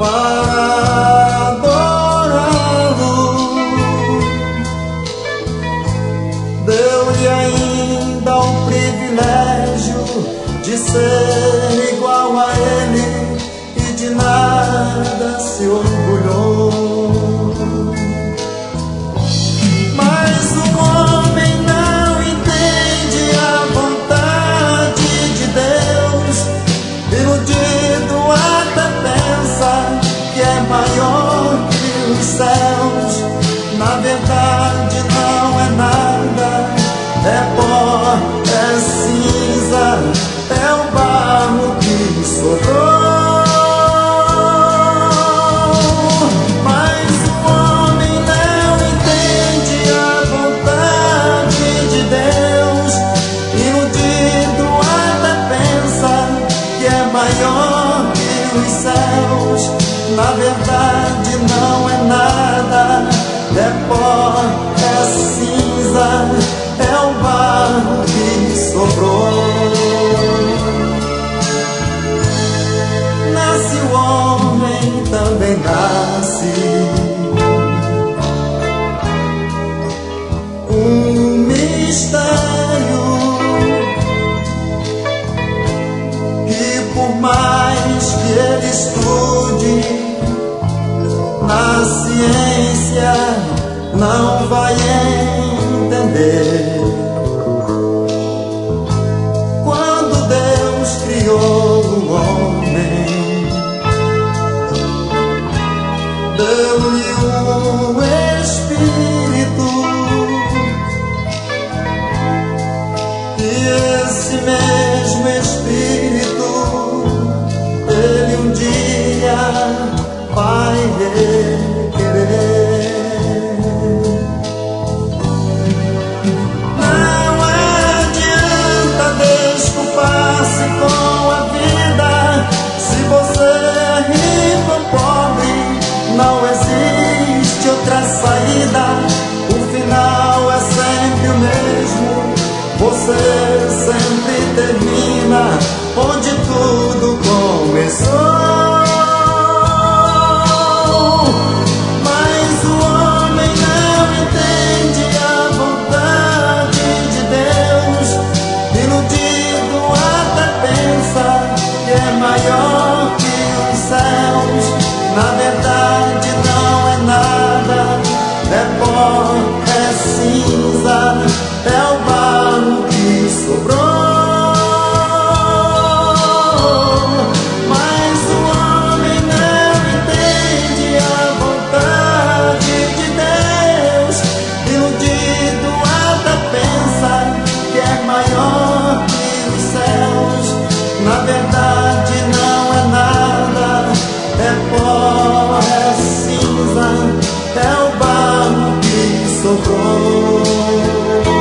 para adorá-lo. Deu-lhe ainda o privilégio de ser igual a ele e de nada se orgulhou. Mas o homem não entende a vontade de Deus, iludido até pensa que é maior que os céus. Na verdade não é nada, é pó, é cinza, é o barro que sobrou. Mas o homem não entende a vontade de Deus, iludido até pensa que é maior que os céus. Na verdade não é nada, é pó, é cinza, é o barro que sobrou. Nasce o homem, também nasce um mistério que, por mais que ele estude na ciência, não vai entender. Quando Deus criou o homem, deu-lhe um espírito, e esse mesmo espírito ele um dia vai requerer. Não adianta desculpar-se com a vida. Se você é rico ou pobre, não existe outra saída. O final é sempre o mesmo, você sempre termina onde tudo começou. Mas o homem não entende a vontade de Deus, iludido até pensa que é maior que os céus. Na verdade não é nada, é pó, é cinza, é o barro que sobrou. Mas o homem não entende a vontade de Deus, iludido até pensa que é maior que os céus. Na verdade não é nada, é pó, é cinza, é o barro que sobrou.